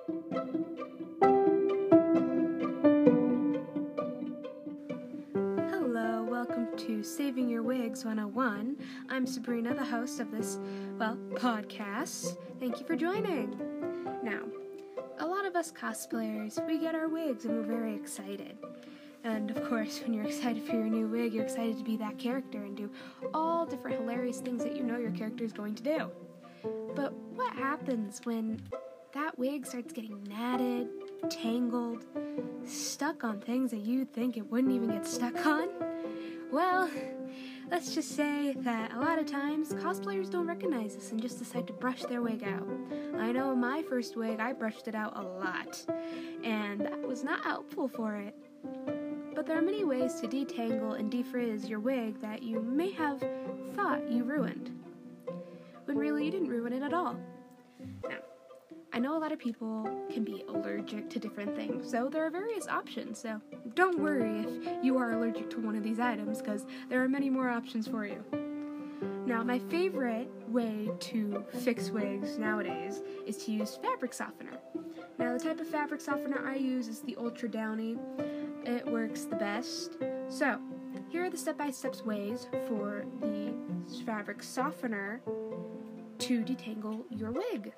Hello, welcome to Saving Your Wigs 101. I'm Sabrina, the host of this, podcast. Thank you for joining. Now, a lot of us cosplayers, we get our wigs and we're very excited. And of course, when you're excited for your new wig, you're excited to be that character and do all different hilarious things that you know your character is going to do. But what happens when that wig starts getting matted, tangled, stuck on things that you'd think it wouldn't even get stuck on? Well, let's just say that a lot of times cosplayers don't recognize this and just decide to brush their wig out. I know in my first wig I brushed it out a lot, and that was not helpful for it. But there are many ways to detangle and defrizz your wig that you may have thought you ruined, when really you didn't ruin it at all. Now, I know a lot of people can be allergic to different things, so there are various options, so don't worry if you are allergic to one of these items, because there are many more options for you. Now, my favorite way to fix wigs nowadays is to use fabric softener. Now, the type of fabric softener I use is the Ultra Downy. It works the best. So, here are the step-by-step ways for the fabric softener to detangle your wig.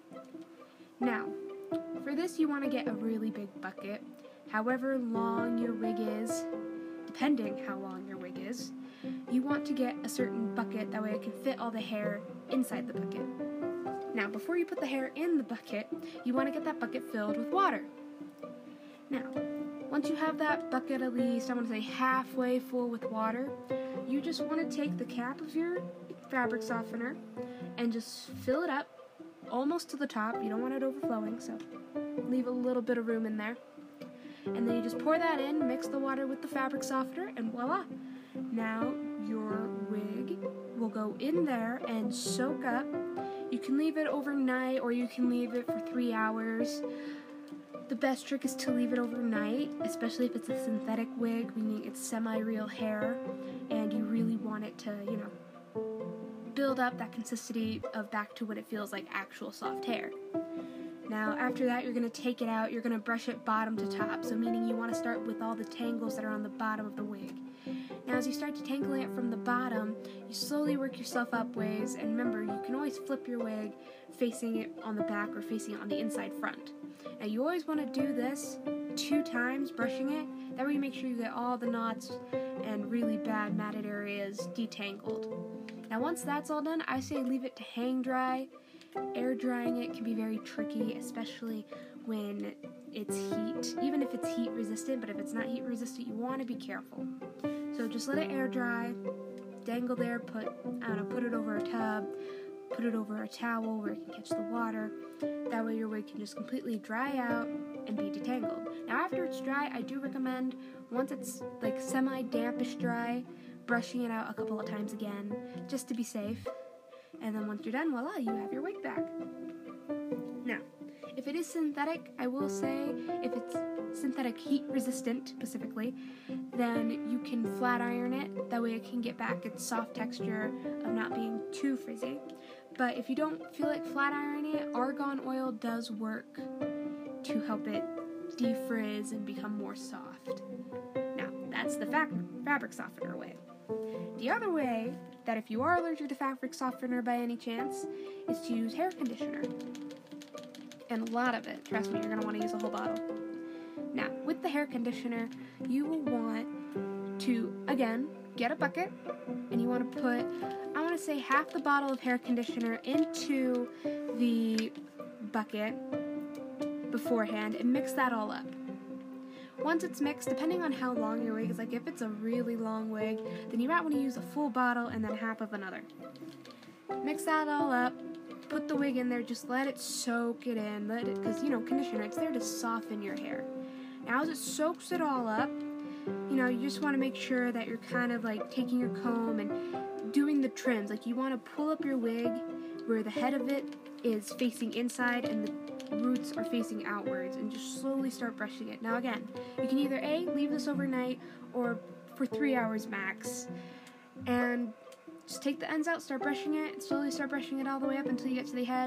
Now, for this you want to get a really big bucket, however long your wig is, depending how long your wig is. You want to get a certain bucket, that way it can fit all the hair inside the bucket. Now, before you put the hair in the bucket, you want to get that bucket filled with water. Now, once you have that bucket at least, I want to say halfway full with water, you just want to take the cap of your fabric softener and just fill it up almost to the top. You don't want it overflowing, so leave a little bit of room in there. And then you just pour that in, mix the water with the fabric softener, and voila! Now your wig will go in there and soak up. You can leave it overnight or you can leave it for 3 hours. The best trick is to leave it overnight, especially if it's a synthetic wig, meaning it's semi-real hair, and you really want it to, build up that consistency of back to what it feels like actual soft hair. Now, after that, you're going to take it out, you're going to brush it bottom to top, so meaning you want to start with all the tangles that are on the bottom of the wig. Now, as you start detangling it from the bottom, you slowly work yourself up ways, and remember, you can always flip your wig facing it on the back or facing it on the inside front. Now, you always want to do this 2 times, brushing it. That way you make sure you get all the knots and really bad matted areas detangled. Now, once that's all done, I say leave it to hang dry. Air drying it can be very tricky, especially when it's heat. Even if it's heat resistant, but if it's not heat resistant, you want to be careful. So just let it air dry, dangle there, put it over a tub, put it over a towel where it can catch the water. That way your wig can just completely dry out and be detangled. Now, after it's dry, I do recommend, once it's like semi-dampish dry, brushing it out a couple of times again, just to be safe. And then once you're done, voila, you have your wig back. Now, if it is synthetic, I will say, if it's synthetic heat resistant specifically, then you can flat iron it. That way it can get back its soft texture of not being too frizzy. But if you don't feel like flat ironing it, argan oil does work to help it defrizz and become more soft. Now, that's the fabric softener way. The other way, that if you are allergic to fabric softener by any chance, is to use hair conditioner. And a lot of it. Trust me, you're going to want to use a whole bottle. Now, with the hair conditioner, you will want to, again, get a bucket, and you want to put, I want to say, half the bottle of hair conditioner into the bucket beforehand and mix that all up. Once it's mixed, depending on how long your wig is, like if it's a really long wig, then you might want to use a full bottle and then half of another. Mix that all up, put the wig in there, just let it soak it in, because, conditioner, it's there to soften your hair. Now, as it soaks it all up, you just want to make sure that you're kind of like taking your comb and doing the trims. Like, you want to pull up your wig where the head of it is facing inside and the roots are facing outwards, and just slowly start brushing it. Now, again, you can either A, leave this overnight, or for 3 hours max, and just take the ends out, start brushing it, slowly start brushing it all the way up until you get to the head.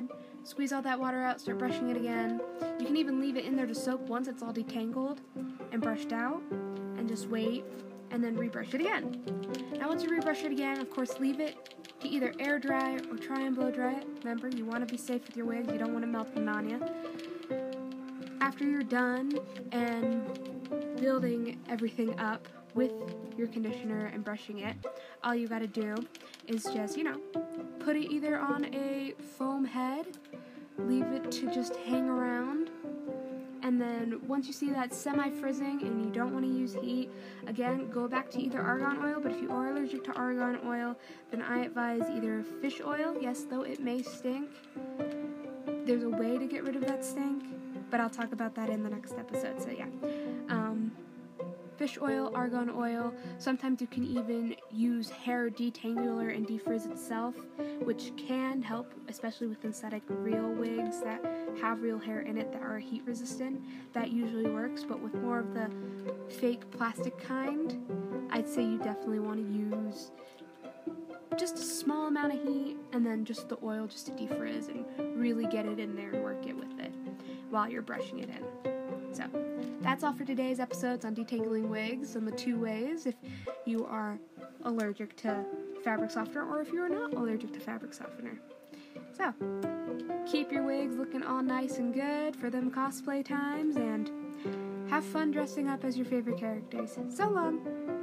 squeeze all that water out, start brushing it again. You can even leave it in there to soak once it's all detangled and brushed out, and just wait, and then rebrush it again. Now once you rebrush it again, of course, leave it to either air dry or try and blow dry it. Remember, you want to be safe with your wigs. You don't want to melt them on you. After you're done and building everything up with your conditioner and brushing it, all you got to do is just, put it either on a foam head, leave it to just hang around, and then once you see that semi-frizzing and you don't want to use heat, again, go back to either argan oil, but if you are allergic to argan oil, then I advise either fish oil. Yes, though it may stink, there's a way to get rid of that stink, but I'll talk about that in the next episode, so yeah. Fish oil, argan oil. Sometimes you can even use hair detangler and defrizz itself, which can help, especially with synthetic real wigs that have real hair in it that are heat resistant. That usually works, but with more of the fake plastic kind, I'd say you definitely want to use just a small amount of heat and then just the oil just to defrizz and really get it in there and work it with it while you're brushing it in. So, that's all for today's episodes on detangling wigs and the 2 ways if you are allergic to fabric softener or if you are not allergic to fabric softener. So, keep your wigs looking all nice and good for them cosplay times and have fun dressing up as your favorite characters. So long!